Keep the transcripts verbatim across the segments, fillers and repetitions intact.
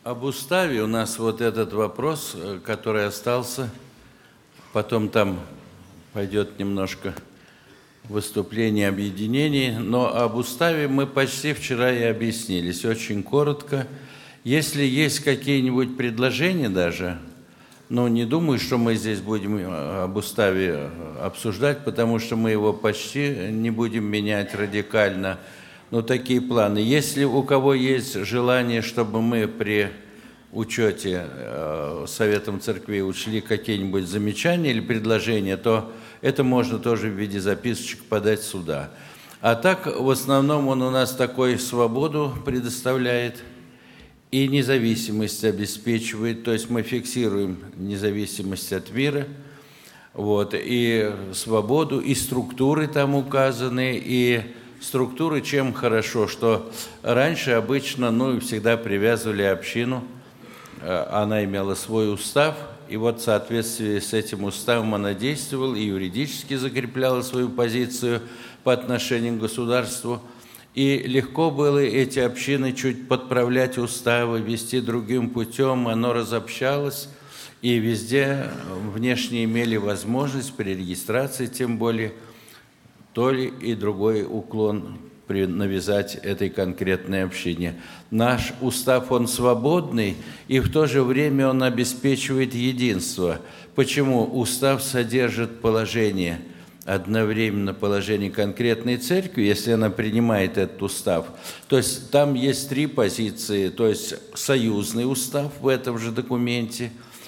Об уставе у нас вот этот вопрос, который остался, потом там пойдет немножко выступление объединений, но об уставе мы почти вчера и объяснились, очень коротко. Если есть какие-нибудь предложения даже, но не думаю, что мы здесь будем об уставе обсуждать, потому что мы его почти не будем менять радикально. Но такие планы. Если у кого есть желание, чтобы мы при учете э, Советом Церквей учли какие-нибудь замечания или предложения, то это можно тоже в виде записочек подать сюда. А так, в основном, он у нас такой свободу предоставляет и независимость обеспечивает, то есть мы фиксируем независимость от мира, вот, и свободу, и структуры там указаны, и структуры чем хорошо, что раньше обычно, ну, всегда привязывали общину, она имела свой устав, и вот в соответствии с этим уставом она действовала и юридически закрепляла свою позицию по отношению к государству. И легко было эти общины чуть подправлять уставы, вести другим путем, оно разобщалось, и везде внешне имели возможность при регистрации, тем более, то ли и другой уклон навязать этой конкретной общине. Наш устав, он свободный, и в то же время он обеспечивает единство. Почему? Устав содержит положение, одновременно положение конкретной церкви, если она принимает этот устав. То есть там есть три позиции, то есть союзный устав в этом же документе,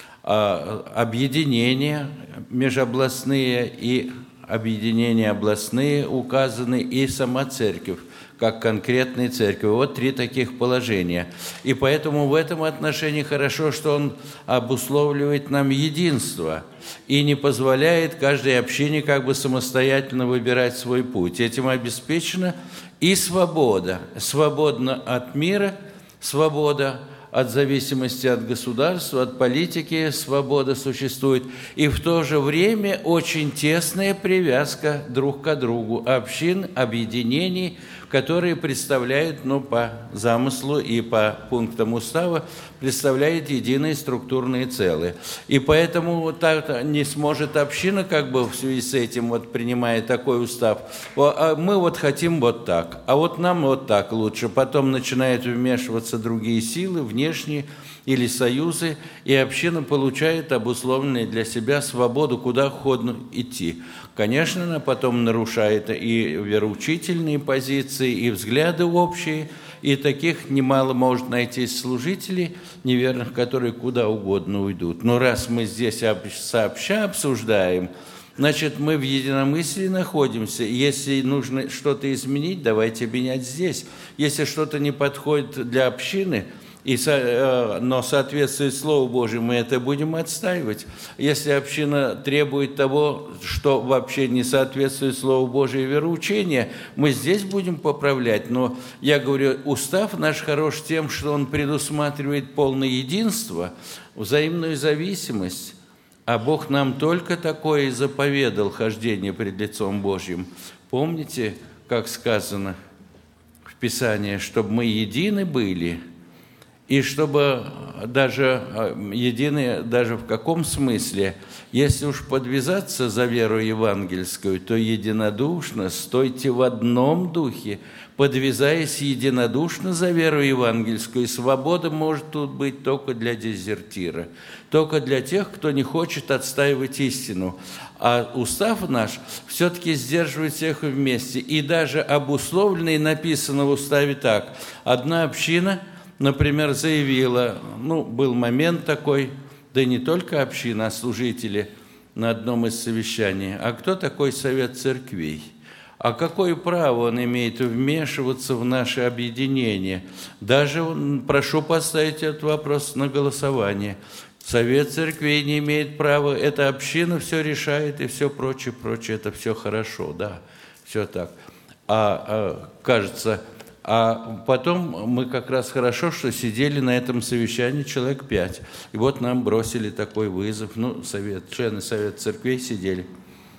объединения межобластные и объединения областные указаны, и сама церковь, как конкретная церковь. Вот три таких положения. И поэтому в этом отношении хорошо, что он обусловливает нам единство и не позволяет каждой общине как бы самостоятельно выбирать свой путь. Этим обеспечена и свобода. Свободна от мира, свобода от зависимости от государства, от политики, свобода существует. И в то же время очень тесная привязка друг к другу общин, объединений, которые представляют, ну, по замыслу и по пунктам устава, представляют единые структурные целые. И поэтому вот так не сможет община, как бы в связи с этим, вот принимая такой устав, мы вот хотим вот так, а вот нам вот так лучше. Потом начинают вмешиваться другие силы, внешние или союзы, и община получает обусловленную для себя свободу, куда угодно идти. Конечно, она потом нарушает и вероучительные позиции, и взгляды общие, и таких немало может найти служителей неверных, которые куда угодно уйдут. Но раз мы здесь сообща обсуждаем, значит, мы в единомыслии находимся. Если нужно что-то изменить, давайте менять здесь. Если что-то не подходит для общины, И, но соответствует Слову Божьему, мы это будем отстаивать. Если община требует того, что вообще не соответствует Слову Божьему и вероучению, мы здесь будем поправлять. Но я говорю, устав наш хорош тем, что он предусматривает полное единство, взаимную зависимость. А Бог нам только такое и заповедал, хождение пред лицом Божьим. Помните, как сказано в Писании, чтобы мы едины были, и чтобы даже едины, даже в каком смысле, если уж подвязаться за веру евангельскую, то единодушно стойте в одном духе, подвязаясь единодушно за веру евангельскую. И свобода может тут быть только для дезертира, только для тех, кто не хочет отстаивать истину. А устав наш все-таки сдерживает всех вместе. И даже обусловлено и написано в уставе так. Одна община, например, заявила, ну, был момент такой, да и не только община, а служители на одном из совещаний. А кто такой Совет Церквей? А какое право он имеет вмешиваться в наше объединение? Даже, прошу поставить этот вопрос на голосование. Совет Церквей не имеет права, эта община все решает и все прочее, прочее, это все хорошо, да, все так. А, а кажется... А потом мы как раз хорошо, что сидели на этом совещании человек пять. И вот нам бросили такой вызов. Ну, совет, члены Совета Церквей сидели.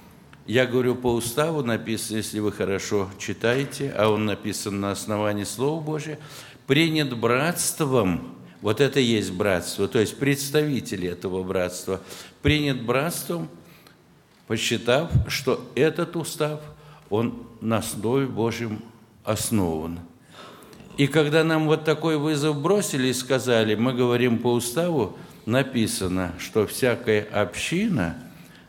Я говорю, по уставу написано, если вы хорошо читаете, а он написан на основании Слова Божия, принят братством Вот это и есть братство, то есть представители этого братства. Принят братством, посчитав, что этот устав, он на Слове Божьем основан. И когда нам вот такой вызов бросили и сказали, мы говорим по уставу, написано, что всякая община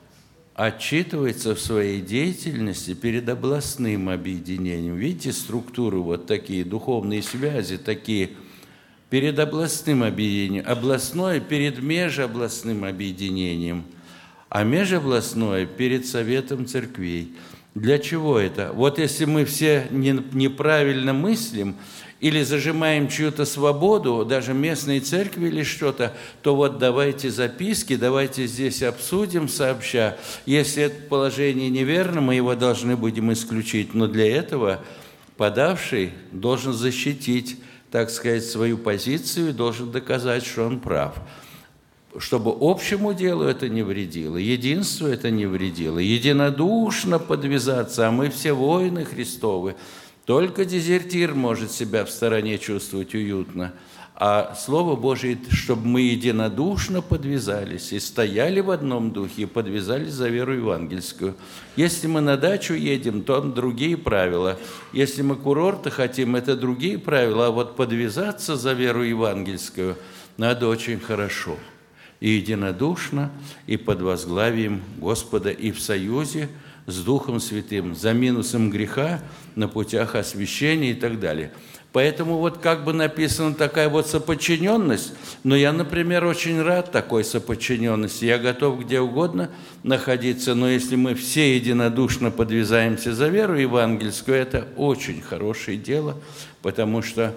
отчитывается в своей деятельности перед областным объединением. Видите, структуры вот такие, духовные связи такие, перед областным объединением. Областное перед межобластным объединением, а межобластное перед Советом церквей. Для чего это? Вот если мы все неправильно мыслим, или зажимаем чью-то свободу, даже местной церкви или что-то, то вот давайте записки, давайте здесь обсудим сообща. Если это положение неверно, мы его должны будем исключить. Но для этого подавший должен защитить, так сказать, свою позицию и должен доказать, что он прав. Чтобы общему делу это не вредило, единству это не вредило, единодушно подвязаться, а мы все воины Христовы. Только дезертир может себя в стороне чувствовать уютно, а Слово Божие, чтобы мы единодушно подвязались и стояли в одном духе, и подвязались за веру евангельскую. Если мы на дачу едем, то другие правила. Если мы курорты хотим, это другие правила, а вот подвязаться за веру евангельскую надо очень хорошо. И единодушно, и под возглавием Господа, и в союзе с Духом Святым, за минусом греха на путях освящения и так далее. Поэтому вот как бы написана такая вот соподчиненность, но я, например, очень рад такой соподчиненности, я готов где угодно находиться, но если мы все единодушно подвязаемся за веру евангельскую, это очень хорошее дело, потому что,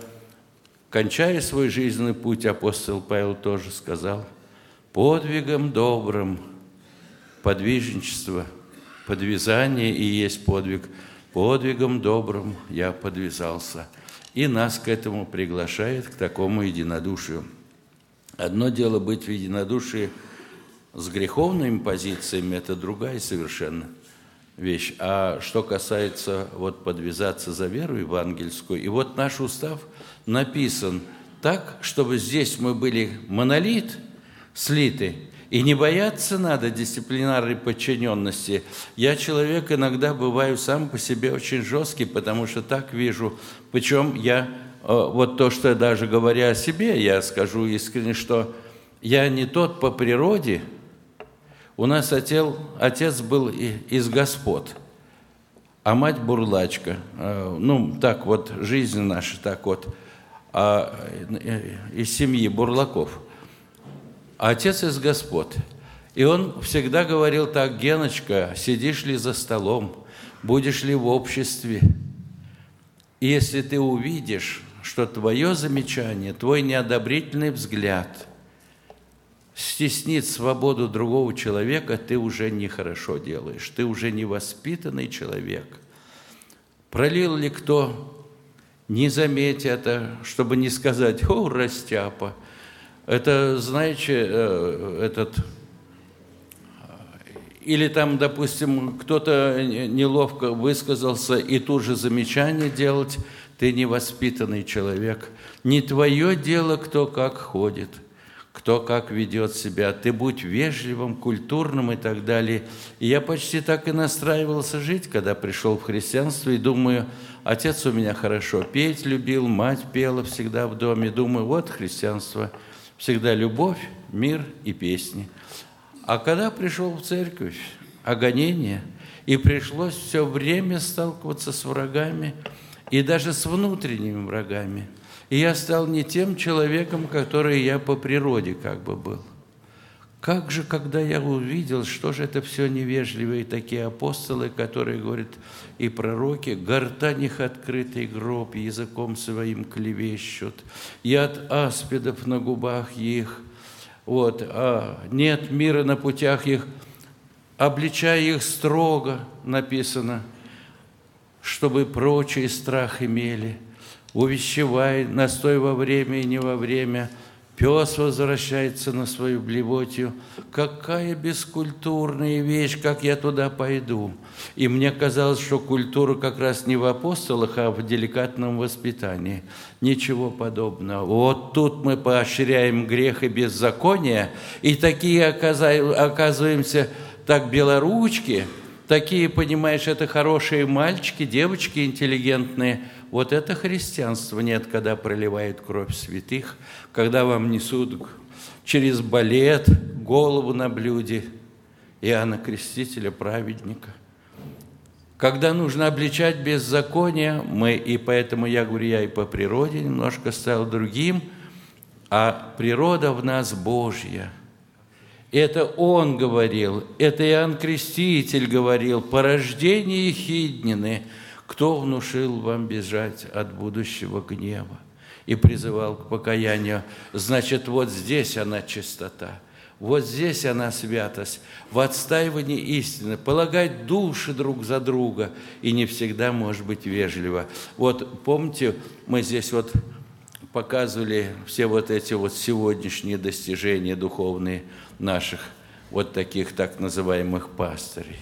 кончая свой жизненный путь, апостол Павел тоже сказал, подвигом добрым подвижничество, подвязание и есть подвиг. Подвигом добрым я подвязался. И нас к этому приглашает, к такому единодушию. Одно дело быть в единодушии с греховными позициями, это другая совершенно вещь. А что касается вот подвязаться за веру евангельскую, и вот наш устав написан так, чтобы здесь мы были монолит, слиты, и не бояться надо дисциплинарной подчиненности. Я человек иногда бываю сам по себе очень жесткий, потому что так вижу. Причем я, вот то, что даже говоря о себе, я скажу искренне, что я не тот по природе. У нас отец, отец был из господ, а мать бурлачка. Ну, так вот, жизнь наша, так вот, из семьи бурлаков. А отец из господ. И он всегда говорил так: Геночка, сидишь ли за столом, будешь ли в обществе? И если ты увидишь, что твое замечание, твой неодобрительный взгляд стеснит свободу другого человека, ты уже нехорошо делаешь, ты уже невоспитанный человек. Пролил ли кто, не заметь это, чтобы не сказать: о, растяпа. Это, знаете, этот... Или там, допустим, кто-то неловко высказался, и тут же замечание делать: ты невоспитанный человек. Не твое дело, кто как ходит, кто как ведет себя. Ты будь вежливым, культурным и так далее. И я почти так и настраивался жить, когда пришел в христианство, и думаю, отец у меня хорошо петь любил, мать пела всегда в доме. Думаю, вот христианство. Всегда любовь, мир и песни. А когда пришел в церковь, огонение, и пришлось все время сталкиваться с врагами, и даже с внутренними врагами. И я стал не тем человеком, который я по природе как бы был. Как же, когда я увидел, что же это все невежливые такие апостолы, которые говорят, и пророки, гортань их открытый гроб, языком своим клевещут, и от аспидов на губах их, вот, а нет мира на путях их, обличая их строго, написано, чтобы прочие страх имели, увещевай, настой во время и не во время, пес возвращается на свою блевотью. Какая бескультурная вещь, как я туда пойду. И мне казалось, что культура как раз не в апостолах, а в деликатном воспитании. Ничего подобного. Вот тут мы поощряем грех и беззаконие, и такие оказываемся так белоручки, такие, понимаешь, это хорошие мальчики, девочки интеллигентные. Вот это христианство нет, когда проливают кровь святых, когда вам несут через балет голову на блюде Иоанна Крестителя, праведника. Когда нужно обличать беззаконие, мы, и поэтому я говорю, я и по природе немножко стал другим, а природа в нас Божья. Это Он говорил, это Иоанн Креститель говорил, порождение Ехиднины, кто внушил вам бежать от будущего гнева и призывал к покаянию. Значит, вот здесь она чистота, вот здесь она святость, в отстаивании истины, полагать души друг за друга, и не всегда может быть вежливо. Вот помните, мы здесь вот показывали все вот эти вот сегодняшние достижения духовные наших вот таких так называемых пастырей.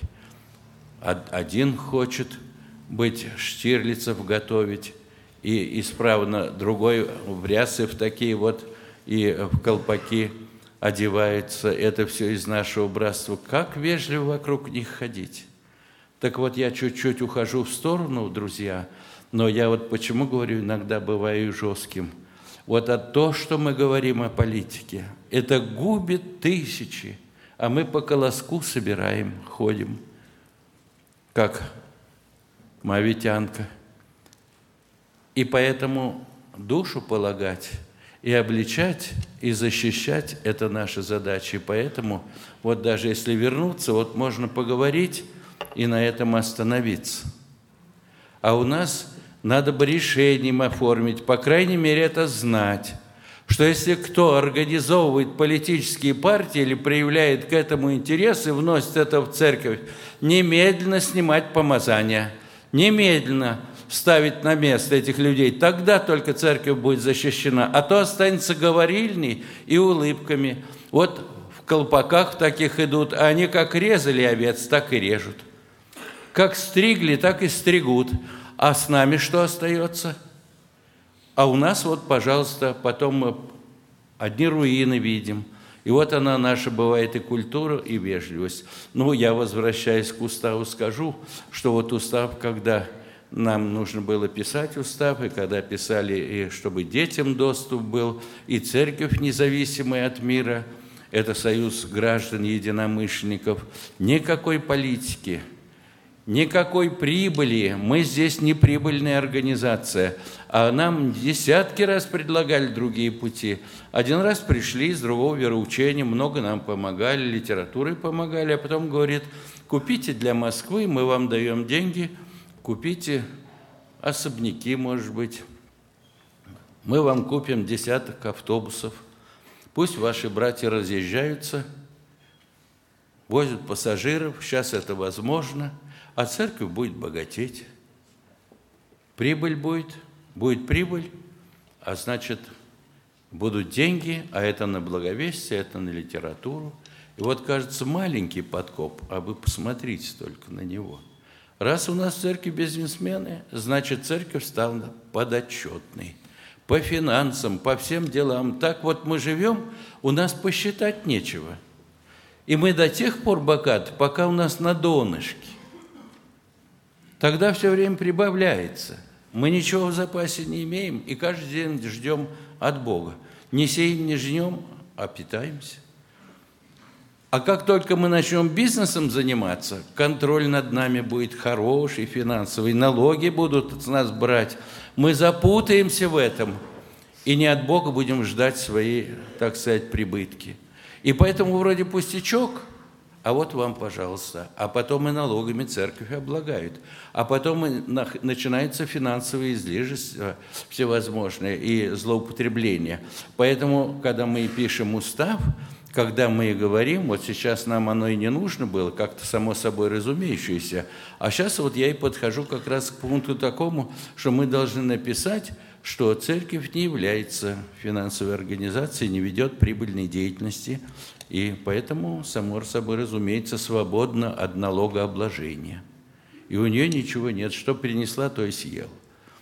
Один хочет быть Штирлицев готовить, и исправно другой в рясы в такие вот и в колпаки одевается. Это все из нашего братства. Как вежливо вокруг них ходить. Так вот, я чуть-чуть ухожу в сторону, друзья, но я вот почему говорю, иногда бываю жестким. Вот а то, что мы говорим о политике, это губит тысячи, а мы по колоску собираем, ходим, как мавитянка. И поэтому душу полагать и обличать, и защищать – это наша задача. И поэтому вот даже если вернуться, вот можно поговорить и на этом остановиться. А у нас надо бы решением оформить, по крайней мере, это знать, что если кто организовывает политические партии или проявляет к этому интерес и вносит это в церковь, немедленно снимать помазания, немедленно ставить на место этих людей. Тогда только церковь будет защищена, а то останется говорильней и улыбками. Вот в колпаках таких идут, а они как резали овец, так и режут. Как стригли, так и стригут. А с нами что остается? А у нас вот, пожалуйста, потом мы одни руины видим. И вот она наша бывает и культура, и вежливость. Ну, я, возвращаясь к уставу, скажу, что вот устав, когда нам нужно было писать устав, и когда писали, и чтобы детям доступ был, и церковь независимая от мира, это союз граждан единомышленников, никакой политики, никакой прибыли. Мы здесь не прибыльная организация, а нам десятки раз предлагали другие пути. Один раз пришли из другого вероучения, много нам помогали, литературой помогали, а потом говорит, купите для Москвы, мы вам даем деньги, купите особняки, может быть, мы вам купим десяток автобусов, пусть ваши братья разъезжаются, возят пассажиров, сейчас это возможно, а церковь будет богатеть. Прибыль будет, будет прибыль, а значит, будут деньги, а это на благовестие, это на литературу. И вот, кажется, маленький подкоп, а вы посмотрите только на него. Раз у нас в церкви бизнесмены, значит, церковь стала подотчетной. По финансам, по всем делам. Так вот мы живем, у нас посчитать нечего. И мы до тех пор богаты, пока у нас на донышке. Тогда все время прибавляется. Мы ничего в запасе не имеем, и каждый день ждем от Бога. Не сеем, не жнем, а питаемся. А как только мы начнем бизнесом заниматься, контроль над нами будет хороший, финансовый, налоги будут с нас брать. Мы запутаемся в этом, и не от Бога будем ждать свои, так сказать, прибытки. И поэтому вроде пустячок, а вот вам, пожалуйста. А потом и налогами церковь облагают. А потом и начинаются финансовые излишества всевозможные и злоупотребления. Поэтому, когда мы пишем устав, когда мы говорим, вот сейчас нам оно и не нужно было, как-то само собой разумеющееся, а сейчас вот я и подхожу как раз к пункту такому, что мы должны написать, что церковь не является финансовой организацией, не ведет прибыльной деятельности, и поэтому, само собой разумеется, свободна от налогообложения. И у нее ничего нет, что принесла, то и съела.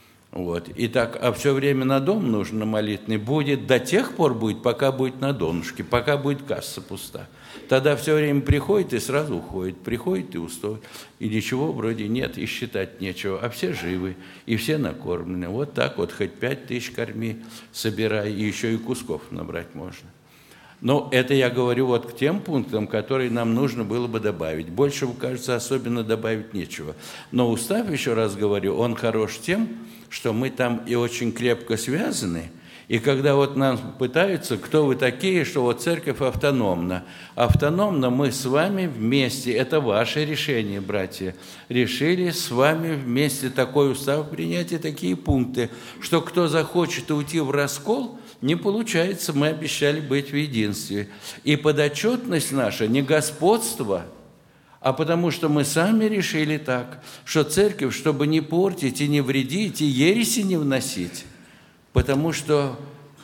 Вот. И так, а все время на дом нужно молитвенный будет, до тех пор будет, пока будет на донышке, пока будет касса пуста. Тогда все время приходит и сразу уходит, приходит и устоит. И ничего вроде нет, и считать нечего, а все живы, и все накормлены. Вот так вот, хоть пять тысяч корми, собирай, и еще и кусков набрать можно. Но это я говорю вот к тем пунктам, которые нам нужно было бы добавить. Больше, кажется, особенно добавить нечего. Но устав, еще раз говорю, он хорош тем, что мы там и очень крепко связаны. И когда вот нам пытаются, кто вы такие, что вот церковь автономна. Автономно мы с вами вместе, это ваше решение, братья, решили с вами вместе такой устав принять и такие пункты, что кто захочет уйти в раскол, не получается, мы обещали быть в единстве. И подотчетность наша не господство, а потому что мы сами решили так, что церковь, чтобы не портить и не вредить, и ереси не вносить, потому что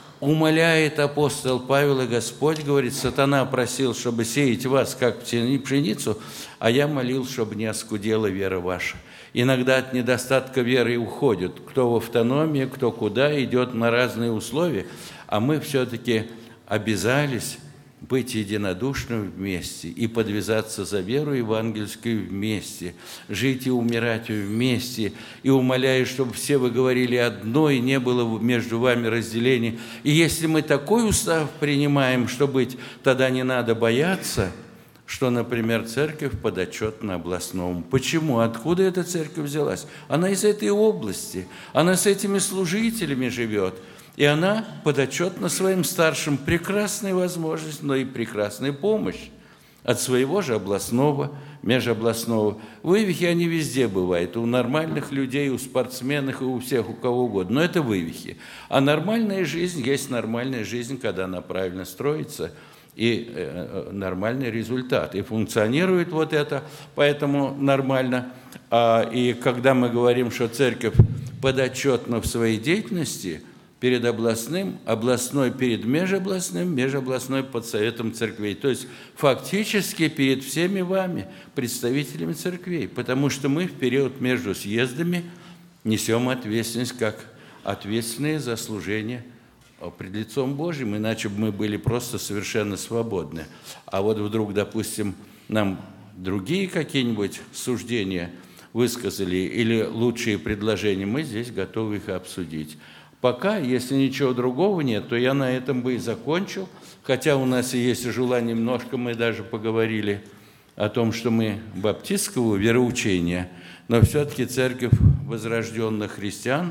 умоляет апостол Павел, и Господь говорит, сатана просил, чтобы сеять вас, как пшеницу, а я молил, чтобы не оскудела вера ваша. Иногда от недостатка веры уходят, кто в автономии, кто куда, идет на разные условия, а мы все-таки обязались быть единодушным вместе и подвязаться за веру евангельскую вместе, жить и умирать вместе, и умоляю, чтобы все вы говорили одно, и не было между вами разделений. И если мы такой устав принимаем, что быть, тогда не надо бояться, что, например, церковь подотчетна областному. Почему? Откуда эта церковь взялась? Она из этой области, она с этими служителями живет, и она подотчетна своим старшим. Прекрасная возможность, но и прекрасная помощь от своего же областного, межобластного. Вывихи, они везде бывают, у нормальных людей, у спортсменов, и у всех, у кого угодно, но это вывихи. А нормальная жизнь есть нормальная жизнь, когда она правильно строится, и э, нормальный результат. И функционирует вот это, поэтому нормально. А, и когда мы говорим, что церковь подотчетна в своей деятельности перед областным, областной перед межобластным, межобластной под советом церквей. То есть фактически перед всеми вами, представителями церквей, потому что мы в период между съездами несем ответственность как ответственные за служение пред лицом Божьим, иначе бы мы были просто совершенно свободны. А вот вдруг, допустим, нам другие какие-нибудь суждения высказали или лучшие предложения, мы здесь готовы их обсудить. Пока, если ничего другого нет, то я на этом бы и закончил, хотя у нас и есть желание, немножко мы даже поговорили о том, что мы баптистского вероучения, но все-таки церковь возрожденных христиан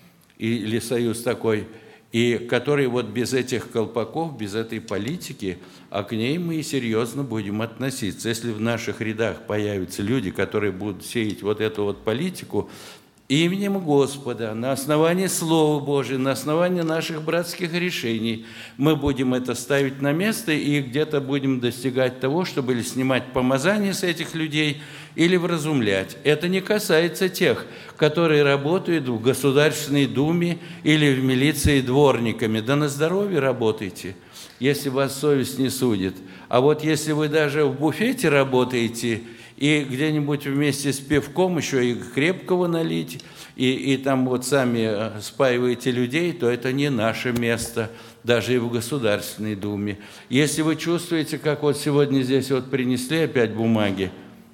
или союз такой, и который вот без этих колпаков, без этой политики, а к ней мы и серьезно будем относиться. Если в наших рядах появятся люди, которые будут сеять вот эту вот политику, именем Господа, на основании Слова Божия, на основании наших братских решений, мы будем это ставить на место и где-то будем достигать того, чтобы или снимать помазание с этих людей, или вразумлять. Это не касается тех, которые работают в Государственной Думе или в милиции дворниками. Да на здоровье работайте, если вас совесть не судит. А вот если вы даже в буфете работаете, и где-нибудь вместе с пивком еще и крепкого налить, и, и там вот сами спаиваете людей, то это не наше место, даже и в Государственной Думе. Если вы чувствуете, как вот сегодня здесь вот принесли опять бумаги,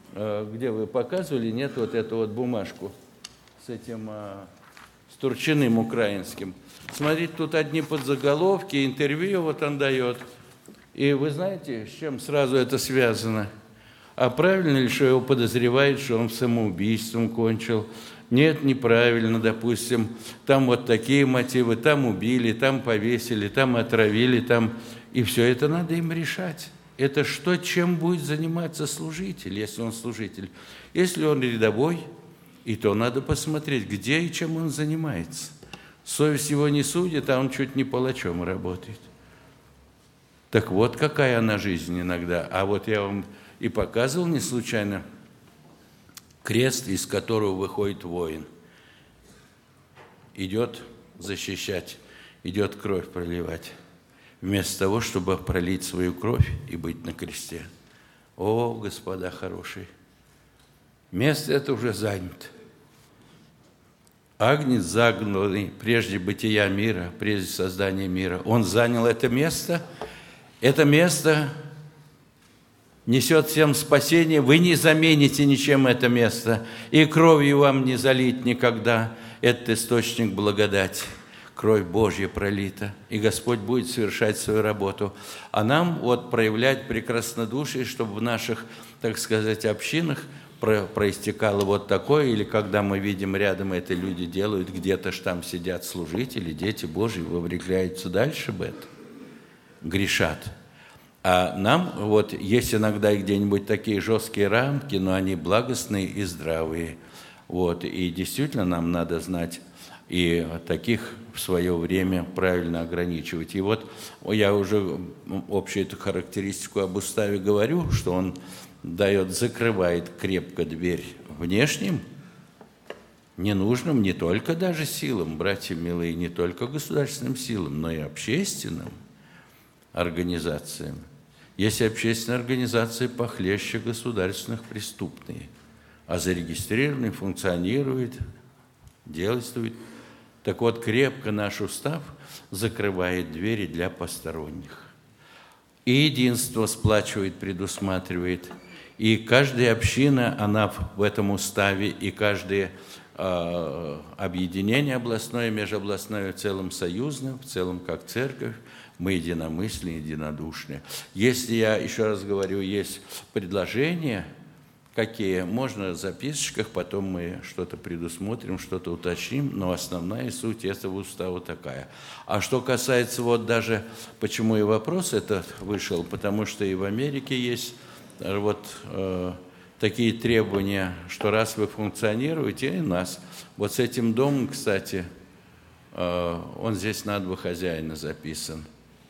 где вы показывали, нет, вот эту вот бумажку с этим, с Турчиным украинским. Смотрите, тут одни подзаголовки, интервью вот он дает. И вы знаете, с чем сразу это связано? А правильно ли, что его подозревают, что он самоубийством кончил? Нет, неправильно, допустим. Там вот такие мотивы, там убили, там повесили, там отравили, там... И все это надо им решать. Это что, чем будет заниматься служитель, если он служитель? Если он рядовой, и то надо посмотреть, где и чем он занимается. Совесть его не судит, а он чуть не палачом работает. Так вот, какая она жизнь иногда. А вот я вам... И показывал не случайно крест, из которого выходит воин. Идет защищать, идет кровь проливать, вместо того, чтобы пролить свою кровь и быть на кресте. О, господа хорошие, место это уже занято. Агнец загнанный прежде бытия мира, прежде создания мира, он занял это место. Это место несет всем спасение. Вы не замените ничем это место, и кровью вам не залить никогда. Этот источник благодати. Кровь Божья пролита, и Господь будет совершать свою работу. А нам вот проявлять прекраснодушие, чтобы в наших, так сказать, общинах проистекало вот такое, или когда мы видим рядом это люди делают, где-то ж там сидят служители, дети Божьи вовлекаются дальше в это, грешат. А нам вот есть иногда где-нибудь такие жесткие рамки, но они благостные и здравые. Вот, и действительно нам надо знать и таких в свое время правильно ограничивать. И вот я уже общую эту характеристику об уставе говорю, что он дает, закрывает крепко дверь внешним, ненужным не только даже силам, братья милые, не только государственным силам, но и общественным организациям. Есть общественные организации похлеще государственных, преступные, а зарегистрированные функционируют, действуют. Так вот, крепко наш устав закрывает двери для посторонних. И единство сплачивает, предусматривает. И каждая община, она в этом уставе, и каждое э, объединение областное, межобластное, в целом союзное, в целом как церковь, мы единомысленные, единодушные. Если, я еще раз говорю, есть предложения, какие, можно в записочках, потом мы что-то предусмотрим, что-то уточним, но основная суть этого устава такая. А что касается вот даже, почему и вопрос этот вышел, потому что и в Америке есть вот э, такие требования, что раз вы функционируете, и нас. Вот с этим домом, кстати, э, он здесь на два хозяина записан.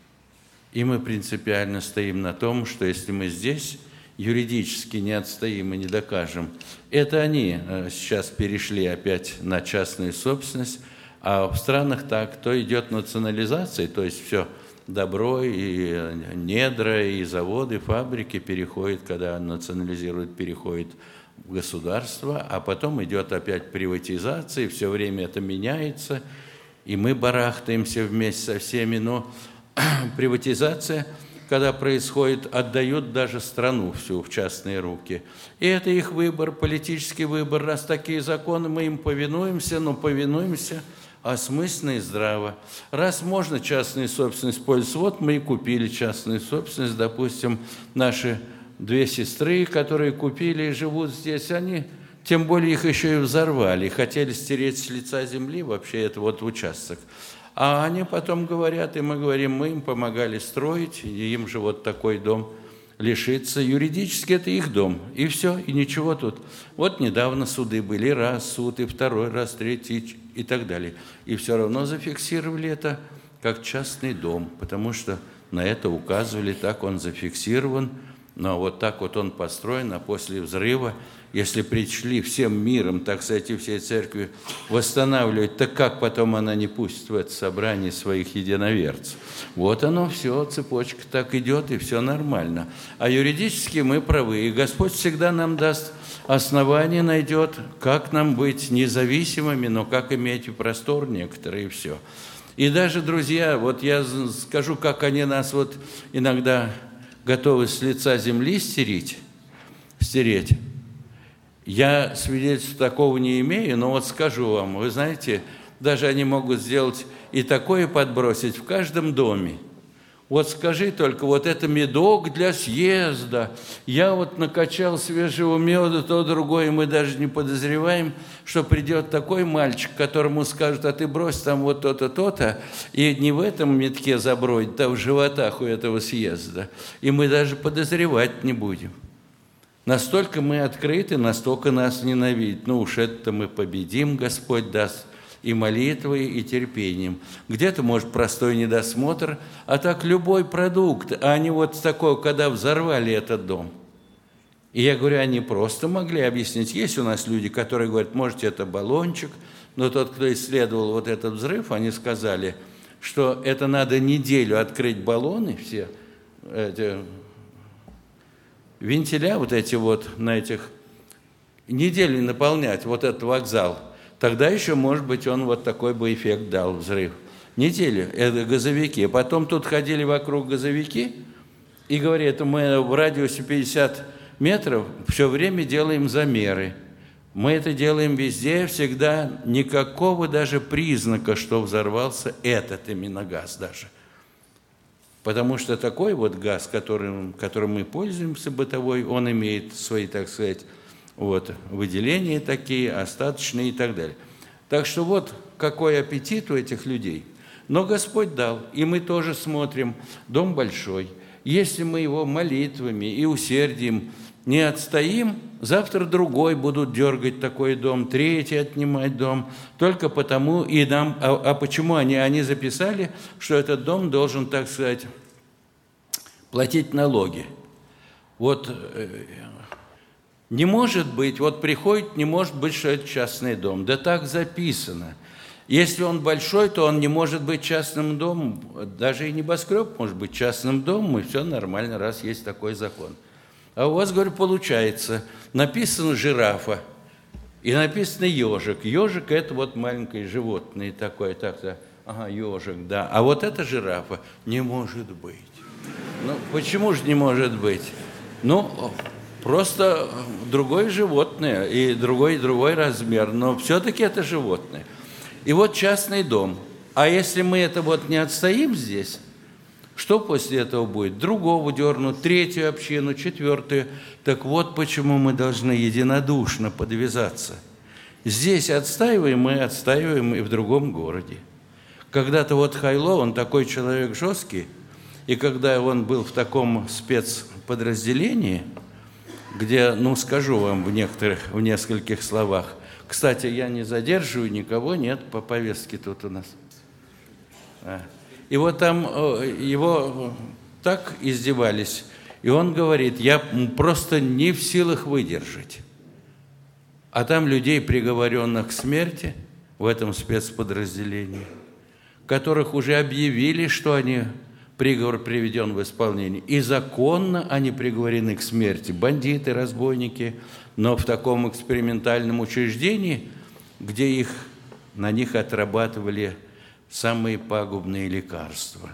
И мы принципиально стоим на том, что если мы здесь юридически не отстоим и не докажем, это они сейчас перешли опять на частную собственность, а в странах так, то идет национализация, то есть все добро и недра, и заводы, фабрики переходят, когда национализируют, переходят в государство, а потом идет опять приватизация, и все время это меняется, и мы барахтаемся вместе со всеми, но приватизация, когда происходит, отдают даже страну всю в частные руки. И это их выбор, политический выбор. Раз такие законы, мы им повинуемся, но повинуемся осмысленно и здраво. Раз можно частную собственность использовать, вот мы и купили частную собственность, допустим, наши две сестры, которые купили и живут здесь, они, тем более их еще и взорвали, хотели стереть с лица земли вообще это вот участок. А они потом говорят, и мы говорим, мы им помогали строить, и им же вот такой дом лишиться. Юридически это их дом, и все, и ничего тут. Вот недавно суды были, раз суд, и второй раз, третий, и так далее. И все равно зафиксировали это как частный дом, потому что на это указывали, так он зафиксирован, но вот так вот он построен, а после взрыва, если пришли всем миром, так сказать, и всей церкви восстанавливать, так как потом она не пустит в это собрание своих единоверцев? Вот оно все, цепочка так идет, и все нормально. А юридически мы правы, и Господь всегда нам даст основание, найдет, как нам быть независимыми, но как иметь простор некоторые, и все. И даже, друзья, вот я скажу, как они нас вот иногда готовы с лица земли стереть, стереть. Я свидетельства такого не имею, но вот скажу вам, вы знаете, даже они могут сделать и такое подбросить в каждом доме. Вот скажи только, вот это медок для съезда, я вот накачал свежего меда, то другое, мы даже не подозреваем, что придет такой мальчик, которому скажут, а ты брось там вот то-то, то-то, и не в этом медке забродит, а в животах у этого съезда, и мы даже подозревать не будем. Настолько мы открыты, настолько нас ненавидят. Ну уж это мы победим, Господь даст, и молитвой, и терпением. Где-то, может, простой недосмотр, а так любой продукт. А они вот такое, когда взорвали этот дом. И я говорю, они просто могли объяснить. Есть у нас люди, которые говорят, может, это баллончик, Но тот, кто исследовал вот этот взрыв, они сказали, что это надо неделю открыть баллоны, все эти вентиля вот эти вот на этих, неделю наполнять вот этот вокзал. Тогда еще, может быть, он вот такой бы эффект дал, взрыв. Неделю, это газовики. Потом тут ходили вокруг газовики и говорят, мы в радиусе пятьдесят метров все время делаем замеры. Мы это делаем везде, всегда, никакого даже признака, что взорвался этот именно газ даже. Потому что такой вот газ, которым, которым мы пользуемся, бытовой, он имеет свои, так сказать, вот, выделения такие, остаточные и так далее. Так что вот какой аппетит у этих людей. Но Господь дал, и мы тоже смотрим, дом большой. Если мы его молитвами и усердием не отстоим, завтра другой будут дергать такой дом, третий отнимать дом, только потому, и нам, а, а почему они, они записали, что этот дом должен, так сказать, платить налоги. Вот не может быть, вот приходит, не может быть, что это частный дом. Да так записано. Если он большой, то он не может быть частным домом, даже и небоскреб может быть частным домом, и все нормально, раз есть такой закон. А у вас, говорю, получается, написано жирафа и написано ежик. Ежик – это вот маленькое животное такое, так-то, ага, ежик, да. А вот это жирафа не может быть. Ну, почему же не может быть? Ну, просто другое животное и другой, другой размер, но все-таки это животное. И вот частный дом. А если мы это вот не отстоим здесь, что после этого будет? Другого дернут, третью общину, четвертую. Так вот почему мы должны единодушно подвязаться. Здесь отстаиваем, мы отстаиваем и в другом городе. Когда-то вот Хайло, он такой человек жесткий, и когда он был в таком спецподразделении, где, ну, скажу вам в некоторых, в нескольких словах. Кстати, я не задерживаю никого, нет, по повестке тут у нас. А. И вот там его так издевались, и он говорит, я просто не в силах выдержать. А там людей, приговоренных к смерти в этом спецподразделении, которых уже объявили, что они, приговор приведен в исполнение, и законно они приговорены к смерти, бандиты, разбойники, но в таком экспериментальном учреждении, где их, на них отрабатывали самые пагубные лекарства.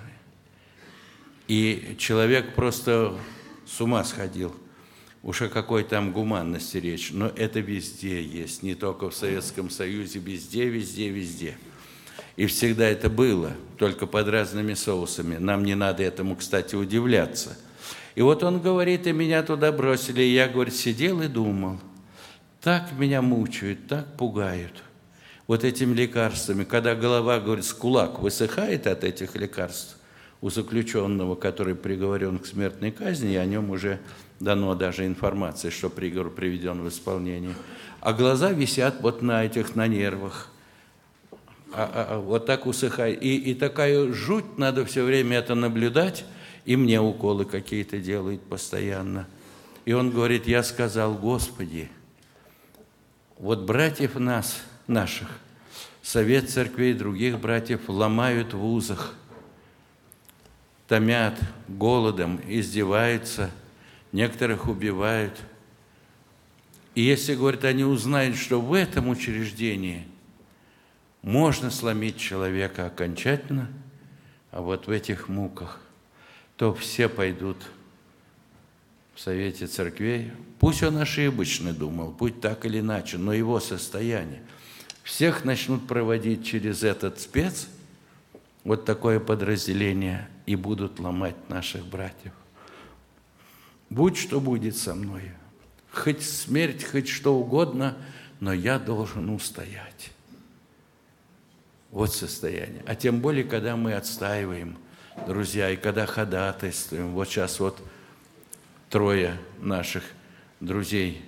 И человек просто с ума сходил. Уж о какой там гуманности речь. Но это везде есть, не только в Советском Союзе, везде, везде, везде. И всегда это было, только под разными соусами. Нам не надо этому, кстати, удивляться. И вот он говорит, и меня туда бросили. И я, говорит, сидел и думал, так меня мучают, так пугают. Вот этими лекарствами, когда голова, говорит, с кулак высыхает от этих лекарств у заключенного, который приговорен к смертной казни, и о нем уже дано даже информация, что приговор приведен в исполнение. А глаза висят вот на этих, на нервах. А, а, а, вот так усыхает. И, и такая жуть, надо все время это наблюдать, и мне уколы какие-то делают постоянно. И он говорит, я сказал, Господи, вот братьев нас, наших, совет церквей других братьев ломают в узах, томят голодом, издеваются, некоторых убивают. И если, говорит, они узнают, что в этом учреждении можно сломить человека окончательно, а вот в этих муках, то все пойдут в совете церквей. Пусть он ошибочно думал, пусть так или иначе, но его состояние. Всех начнут проводить через этот спец, вот такое подразделение, и будут ломать наших братьев. Будь что будет со мной, хоть смерть, хоть что угодно, но я должен устоять. Вот состояние. А тем более, когда мы отстаиваем, друзья, и когда ходатайствуем. Вот сейчас вот трое наших друзей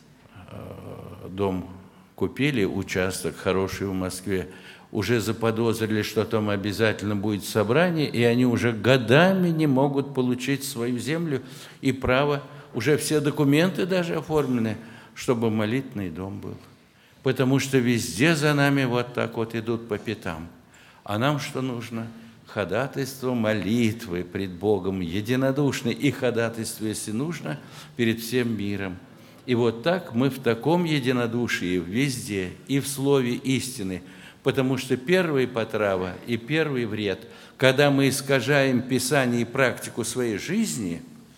дом купили, участок хороший в Москве, уже заподозрили, что там обязательно будет собрание, и они уже годами не могут получить свою землю и право, уже все документы даже оформлены, чтобы молитвенный дом был. потому что везде за нами вот так вот идут по пятам. А нам что нужно? Ходатайство молитвы пред Богом, единодушное, и ходатайство, если нужно, перед всем миром. И вот так мы в таком единодушии везде, и в слове истины, потому что первая потрава и первый вред, когда мы искажаем Писание и практику своей жизни,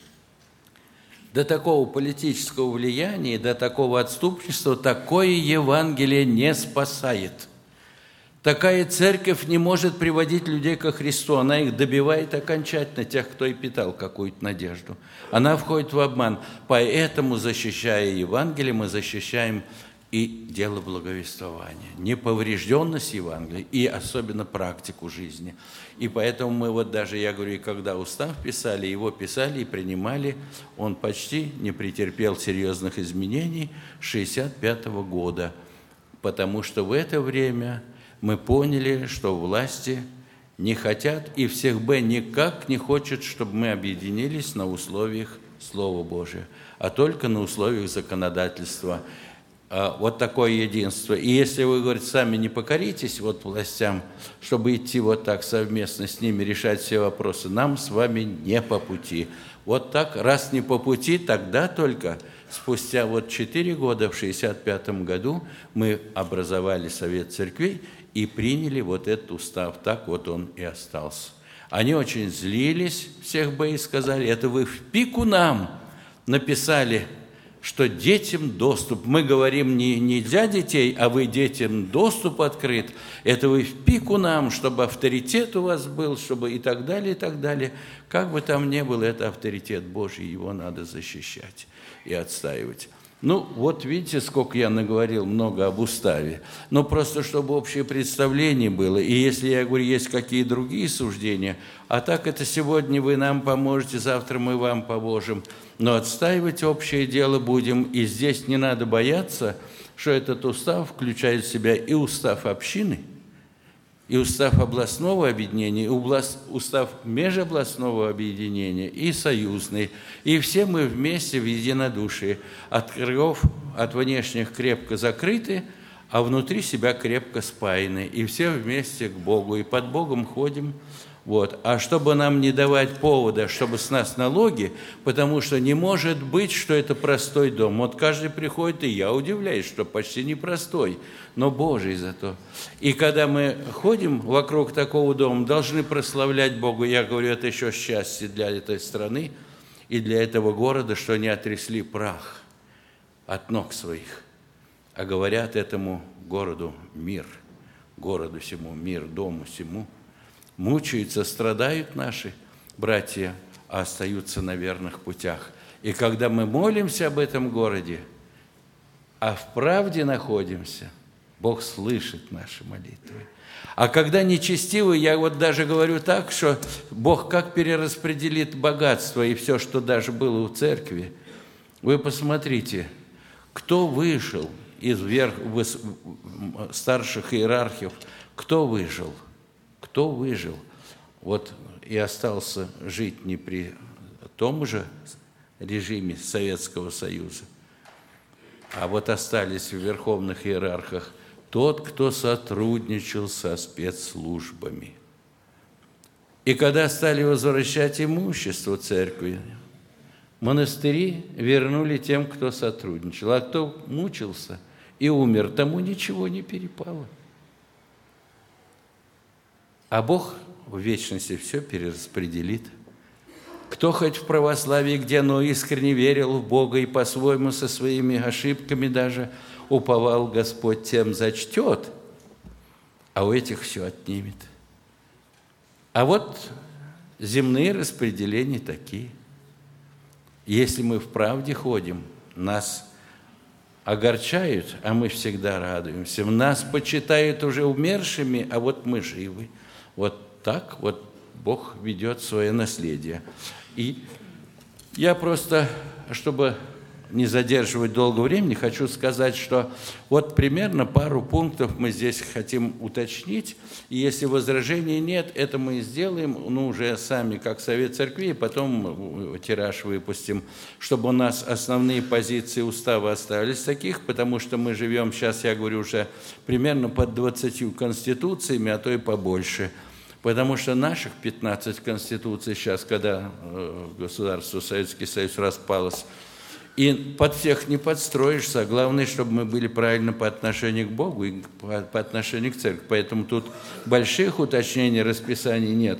до такого политического влияния, до такого отступничества, такое Евангелие не спасает. Такая церковь не может приводить людей ко Христу, она их добивает окончательно, тех, кто и питал какую-то надежду. Она входит в обман. Поэтому, защищая Евангелие, мы защищаем и дело благовествования, неповрежденность Евангелия и особенно практику жизни. И поэтому мы вот даже, я говорю, и когда устав писали, его писали и принимали, он почти не претерпел серьезных изменений с шестьдесят пятого года, потому что в это время мы поняли, что власти не хотят, и всех Б никак не хочет, чтобы мы объединились на условиях Слова Божия, а только на условиях законодательства. Вот такое единство. И если вы, говорите, сами не покоритесь вот властям, чтобы идти вот так совместно с ними, решать все вопросы, нам с вами не по пути. Вот так, раз не по пути, тогда только спустя вот четыре года, в шестьдесят пятом году, мы образовали Совет Церквей и приняли вот этот устав. Так вот он и остался. Они очень злились, всех бы и сказали, это вы в пику нам написали, что детям доступ. Мы говорим не, не для детей, а вы детям доступ открыт. Это вы в пику нам, чтобы авторитет у вас был, чтобы и так далее, и так далее. Как бы там ни было, это авторитет Божий, его надо защищать и отстаивать. Ну, вот видите, сколько я наговорил много об уставе. Но просто, чтобы общее представление было. И если, я говорю, есть какие другие суждения, а так это сегодня вы нам поможете, завтра мы вам поможем. Но отстаивать общее дело будем. И здесь не надо бояться, что этот устав включает в себя и устав общины, и устав областного объединения, и устав межобластного объединения, и союзный. И все мы вместе в единодушии. От краев, от внешних крепко закрыты, а внутри себя крепко спаяны. И все вместе к Богу. И под Богом ходим. Вот. А чтобы нам не давать повода, чтобы с нас налоги, потому что не может быть, что это простой дом. Вот каждый приходит, и я удивляюсь, что почти не простой, но Божий зато. И когда мы ходим вокруг такого дома, должны прославлять Бога. Я говорю, это еще счастье для этой страны и для этого города, что они отрясли прах от ног своих, а говорят этому городу мир, городу всему мир, дому всему. Мучаются, страдают наши братья, а остаются на верных путях. И когда мы молимся об этом городе, а в правде находимся, Бог слышит наши молитвы. А когда нечестивый, я вот даже говорю так, что Бог как перераспределит богатство и все, что даже было у церкви. Вы посмотрите, кто вышел из верх, старших иерархов, кто выжил? Кто выжил, вот и остался жить не при том же режиме Советского Союза, а вот остались в верховных иерархах тот, кто сотрудничал со спецслужбами. И когда стали возвращать имущество церкви, монастыри вернули тем, кто сотрудничал, а кто мучился и умер, тому ничего не перепало. А Бог в вечности все перераспределит. Кто хоть в православии, где оно искренне верил в Бога и по-своему со своими ошибками даже уповал, Господь тем зачтет, а у этих все отнимет. А вот земные распределения такие. Если мы в правде ходим, нас огорчают, а мы всегда радуемся. Нас почитают уже умершими, а вот мы живы. Вот так вот Бог ведет свое наследие. И я просто, чтобы не задерживать долго времени, хочу сказать, что вот примерно пару пунктов мы здесь хотим уточнить, и если возражений нет, это мы и сделаем, ну, уже сами, как Совет Церкви, потом тираж выпустим, чтобы у нас основные позиции устава остались таких, потому что мы живем сейчас, я говорю, уже примерно под двадцатью конституциями, а то и побольше. Потому что наших пятнадцать конституций сейчас, когда государство, Советский Союз распалось, и под всех не подстроишься, а главное, чтобы мы были правильно по отношению к Богу и по, по отношению к церкви. Поэтому тут больших уточнений, расписаний нет.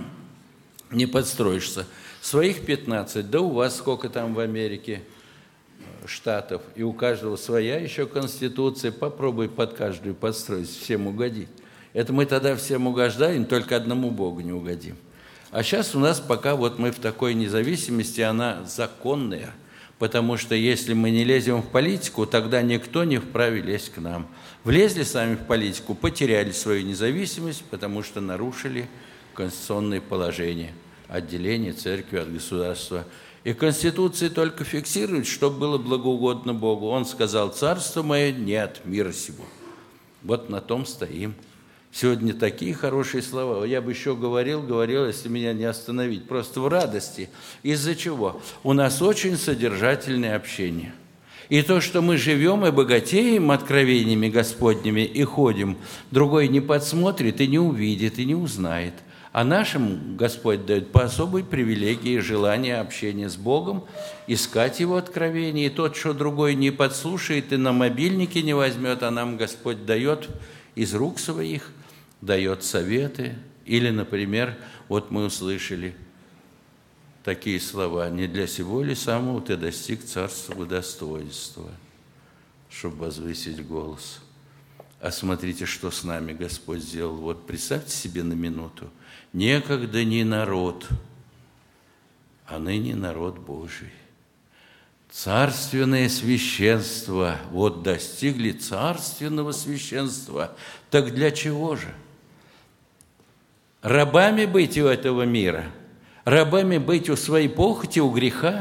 Не подстроишься. Своих пятнадцать, да у вас сколько там в Америке штатов, и у каждого своя еще конституция, попробуй под каждую подстроить, всем угодить. Это мы тогда всем угождаем, только одному Богу не угодим. А сейчас у нас пока вот мы в такой независимости, она законная, потому что если мы не лезем в политику, тогда никто не вправе лезть к нам. Влезли сами в политику, потеряли свою независимость, потому что нарушили конституционные положения, отделение церкви от государства. И Конституция только фиксирует, чтобы было благоугодно Богу. Он сказал: «Царство мое не от мира сего». Вот на том стоим. Сегодня такие хорошие слова. Я бы еще говорил, говорил, если меня не остановить. Просто в радости. Из-за чего? У нас очень содержательное общение. И то, что мы живем и богатеем откровениями Господними и ходим, другой не подсмотрит и не увидит, и не узнает. А нашим Господь дает по особой привилегии желание общения с Богом, искать Его откровения. И тот, что другой не подслушает и на мобильнике не возьмет, а нам Господь дает из рук своих, дает советы. Или, например, вот мы услышали такие слова: «Не для сего ли самого ты достиг царства достоинства, чтобы возвысить голос». А смотрите, что с нами Господь сделал. Вот представьте себе на минуту. Некогда не народ, а ныне народ Божий. Царственное священство. Вот достигли царственного священства. Так для чего же? Рабами быть у этого мира? Рабами быть у своей похоти, у греха?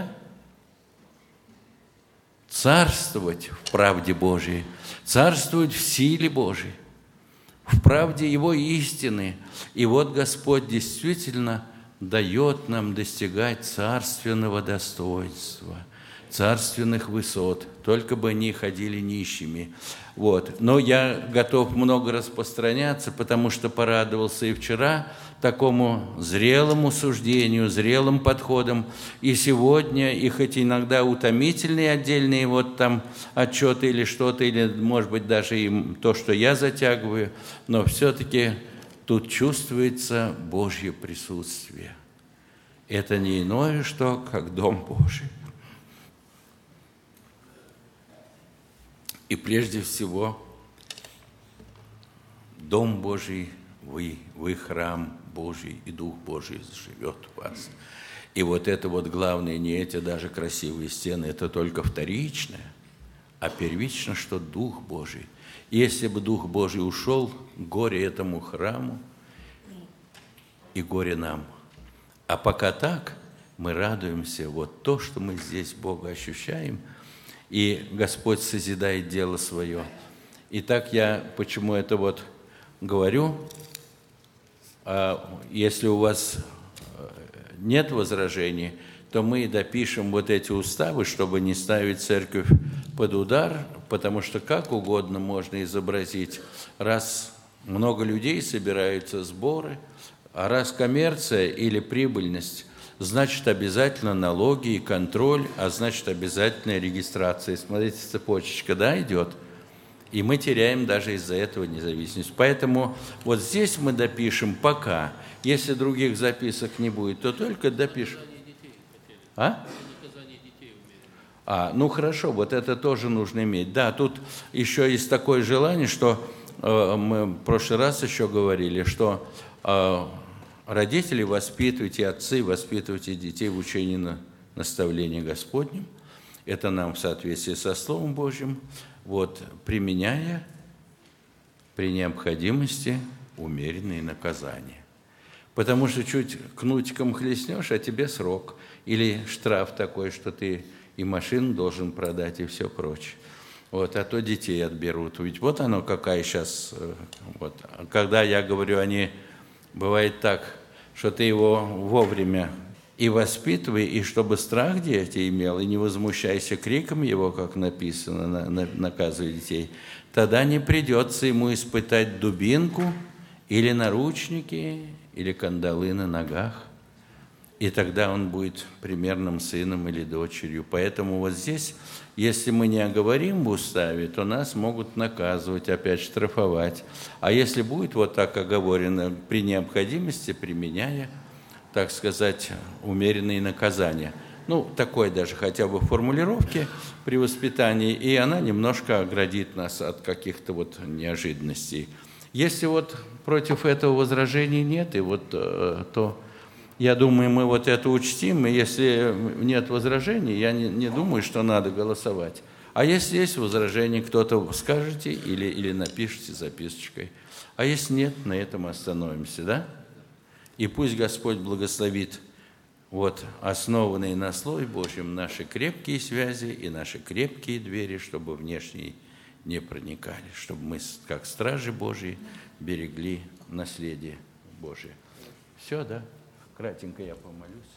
Царствовать в правде Божией, царствовать в силе Божией, в правде Его истины. И вот Господь действительно дает нам достигать царственного достоинства, царственных высот, только бы они ходили нищими. Вот. Но я готов много распространяться, потому что порадовался и вчера такому зрелому суждению, зрелым подходам, и сегодня, и хоть иногда утомительные отдельные вот там отчеты или что-то, или, может быть, даже и то, что я затягиваю, но все-таки тут чувствуется Божье присутствие. Это не иное, что как Дом Божий. И прежде всего, Дом Божий, вы, вы храм Божий, и Дух Божий живет в вас. И вот это вот главное, не эти даже красивые стены, это только вторичное, а первично, что Дух Божий. Если бы Дух Божий ушел, горе этому храму и горе нам. А пока так, мы радуемся, вот то, что мы здесь Бога ощущаем, и Господь созидает дело свое. Итак, я почему это вот говорю? Если у вас нет возражений, то мы допишем вот эти уставы, чтобы не ставить церковь под удар, потому что как угодно можно изобразить, раз много людей собираются, сборы, а раз коммерция или прибыльность, значит, обязательно налоги и контроль, а значит, обязательная регистрация. Смотрите, цепочечка, да, идет? И мы теряем даже из-за этого независимость. Поэтому вот здесь мы допишем пока. Если других записок не будет, то только допишем. А? А, ну хорошо, вот это тоже нужно иметь. Да, тут еще есть такое желание, что э, мы в прошлый раз еще говорили, что э, родители воспитывайте, отцы воспитывайте детей в учении на наставлении Господнем. Это нам в соответствии со Словом Божьим, вот, применяя при необходимости умеренные наказания. Потому что чуть кнутиком хлестнешь, а тебе срок. Или штраф такой, что ты и машину должен продать, и все прочее. Вот, а то детей отберут. Ведь вот оно какая сейчас... Вот, когда я говорю, они... Бывает так, что ты его вовремя и воспитывай, и чтобы страх дети имел, и не возмущайся криком его, как написано, на, на, наказывай детей, тогда не придется ему испытать дубинку или наручники, или кандалы на ногах. И тогда он будет примерным сыном или дочерью. Поэтому вот здесь, если мы не оговорим в уставе, то нас могут наказывать, опять штрафовать. А если будет вот так оговорено, при необходимости применяя, так сказать, умеренные наказания. Ну, такой даже хотя бы формулировки при воспитании, и она немножко оградит нас от каких-то вот неожиданностей. Если вот против этого возражений нет, и вот то... Я думаю, мы вот это учтим, и если нет возражений, я не, не думаю, что надо голосовать. А если есть возражения, кто-то скажете или, или напишите записочкой. А если нет, на этом остановимся, да? И пусть Господь благословит вот основанные на Слове Божьем наши крепкие связи и наши крепкие двери, чтобы внешние не проникали, чтобы мы, как стражи Божьи, берегли наследие Божие. Все, да? Кратенько я помолюсь.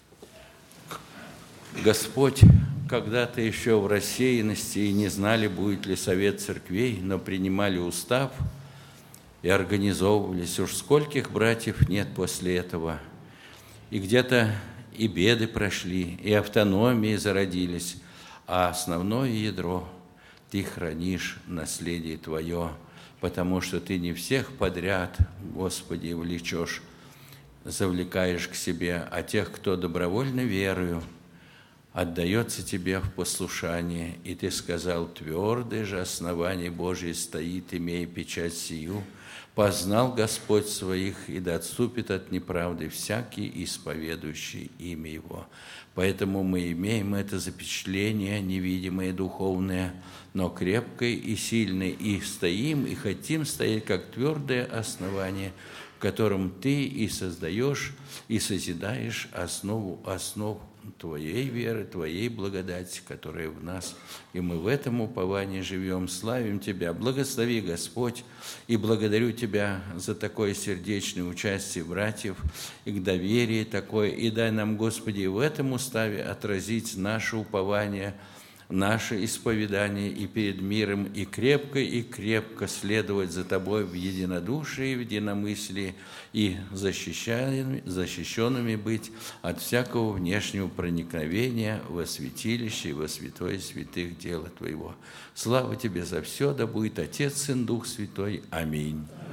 Господь, когда-то еще в рассеянности и не знали, будет ли совет церквей, но принимали устав и организовывались. Уж скольких братьев нет после этого. И где-то и беды прошли, и автономии зародились, а основное ядро Ты хранишь наследие Твое, потому что Ты не всех подряд, Господи, влечешь, завлекаешь к себе, а тех, кто добровольно верою отдается Тебе в послушание. И Ты сказал, твердое же основание Божие стоит, имея печать сию, познал Господь своих, и да отступит от неправды всякий, исповедующий имя Его. Поэтому мы имеем это запечатление невидимое, духовное, но крепкое и сильное, и стоим, и хотим стоять, как твердое основание, в котором Ты и создаешь, и созидаешь основу основ Твоей веры, Твоей благодати, которая в нас. И мы в этом уповании живем, славим Тебя. Благослови, Господь, и благодарю Тебя за такое сердечное участие братьев, и к доверию такое. И дай нам, Господи, в этом уставе отразить наше упование, наше исповедание и перед миром, и крепко, и крепко следовать за Тобой в единодушии, в единомыслии, и защищенными, защищенными быть от всякого внешнего проникновения во святилище и во святое святых дела Твоего. Слава Тебе за все, да будет Отец, Сын, Дух Святой. Аминь.